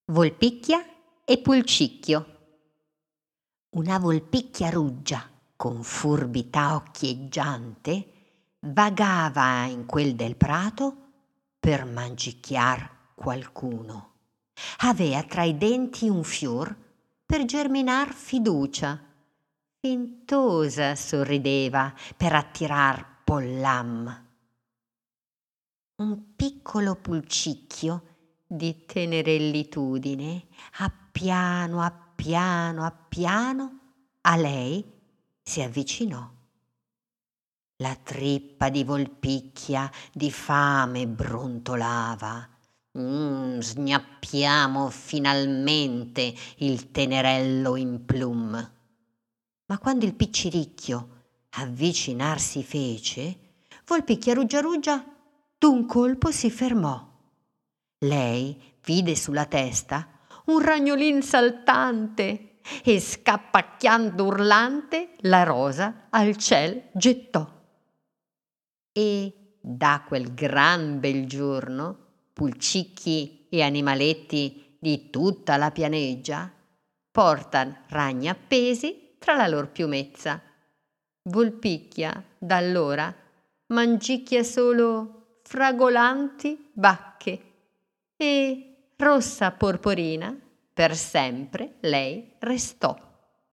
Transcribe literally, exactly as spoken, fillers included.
Volpicchia e Pulcicchio. Una volpicchia ruggia, con furbità occhieggiante, vagava in quel del prato per mangicchiar qualcuno. Avea tra i denti un fior per germinar fiducia. Fintosa sorrideva per attirar pollam. Un piccolo pulcicchio di tenerellitudine, appiano, appiano, appiano, a lei si avvicinò. La trippa di Volpicchia di fame brontolava. Mm, sgnappiamo finalmente il tenerello in plum. Ma quando il picciricchio avvicinarsi fece, Volpicchia ruggia ruggia d'un colpo si fermò. Lei vide sulla testa un ragnolin saltante e scappacchiando urlante la rosa al ciel gettò. E da quel gran bel giorno pulcicchi e animaletti di tutta la pianeggia portan ragni appesi tra la lor piumezza. Volpicchia d'allora mangicchia solo fragolanti bacche e rossa porporina per sempre lei restò.